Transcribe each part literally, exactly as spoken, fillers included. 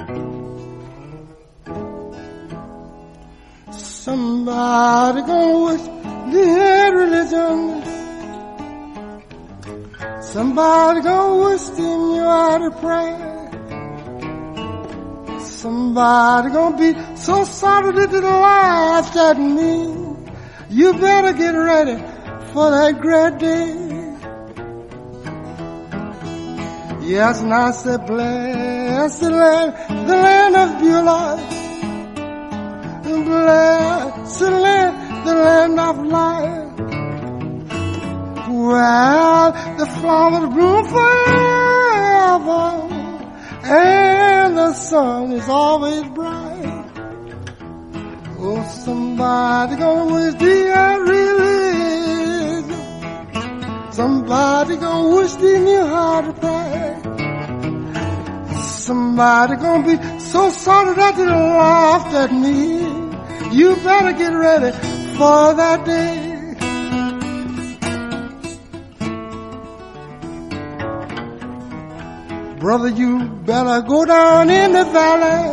Somebody gonna wish they had religion. Somebody gonna wish they knew how to pray. Somebody gonna be so sorry that they laughed at me. You better get ready for that great day. Yes, and I said, bless the land, the land of Beulah. Bless the land, the land of life. Well, the flowers bloom forever, and the sun is always bright. Oh, somebody gonna wish they had religion. Somebody gonna wish they knew how to pray. Somebody gonna be so sorry that they laughed at me. You better get ready for that day. Brother, you better go down in the valley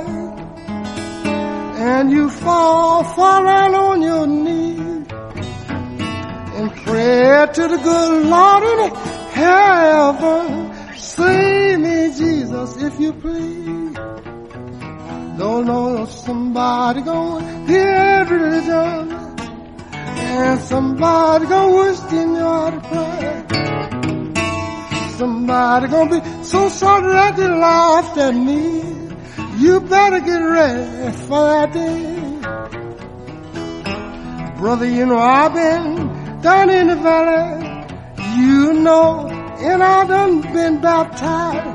and you fall, fall down on your knees and pray to the good Lord in heaven. Save me, Jesus, if you please. Don't know somebody gonna hear religion, and somebody gonna wish they knew how to pray. Somebody gonna be so sorry that they laughed at me. You better get ready for that day. Brother, you know I've been down in the valley, you know, and I done been baptized.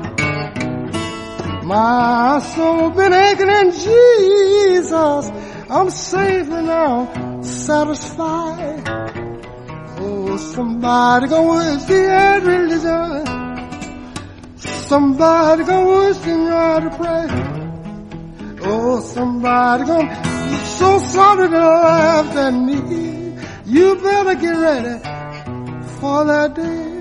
My soul been aching in Jesus. I'm safe and now satisfied. Oh, somebody gonna wish they had religion. Somebody gonna wish they knew how to pray. Oh, somebody gonna be so sorry they laughed at me. You better get ready for that day.